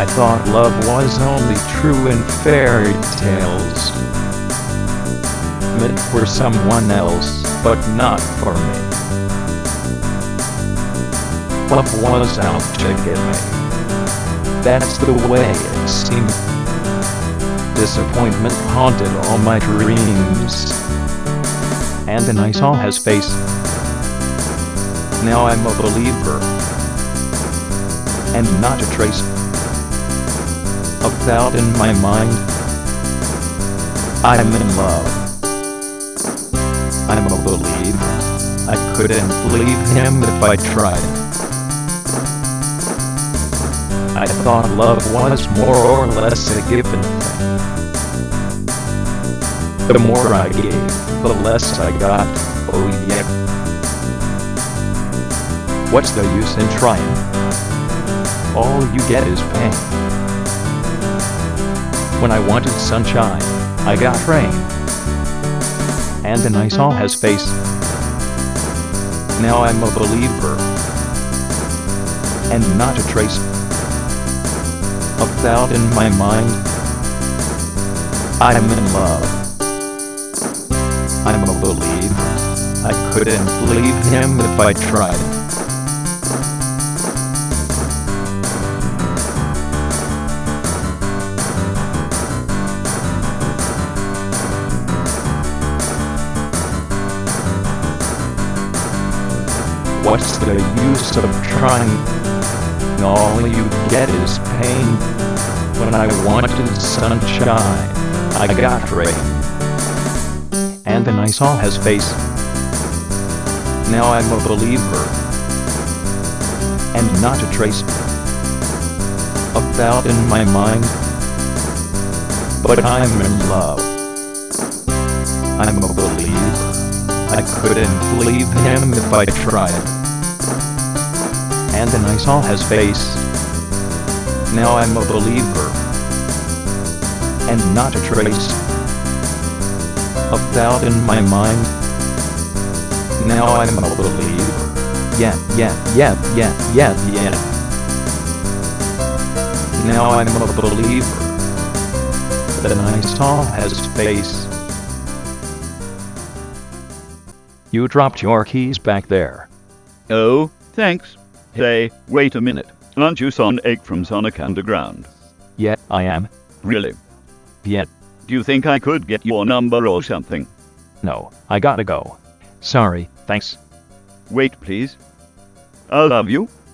thought love was only true in fairy tales, meant for someone else, but not for me. Love was out to get me. That's the way it seemed. Disappointment haunted all my dreams. And then I saw his face. Now I'm a believer. And not a trace of doubt in my mind. I'm in love. I'm a believer. I couldn't leave him if I tried. I thought love was more or less a given thing. The more I gave, the less I got. Oh yeah. What's the use in trying? All you get is pain. When I wanted sunshine, I got rain. And then I saw his face. Now I'm a believer. And not a trace of doubt in my mind. I'm in love. I'm a believer. I couldn't leave him if I tried. What's the use of trying? All you get is pain. When I wanted sunshine, I got rain. And then I saw his face. Now I'm a believer. And not a trace of doubt in my mind. But I'm in love. I'm a believer. I couldn't leave him if I tried. And then I saw his face. Now I'm a believer. And not a trace of doubt in my mind. Now I'm a believer. Yeah. Now I'm a believer. Then I saw his face. You dropped your keys back there. Oh, thanks. Say, wait a minute. Aren't you Sonic from Sonic Underground? Yeah, I am. Really? Yeah. Do you think I could get your number or something? No, I gotta go. Sorry, thanks. Wait, please. I love you.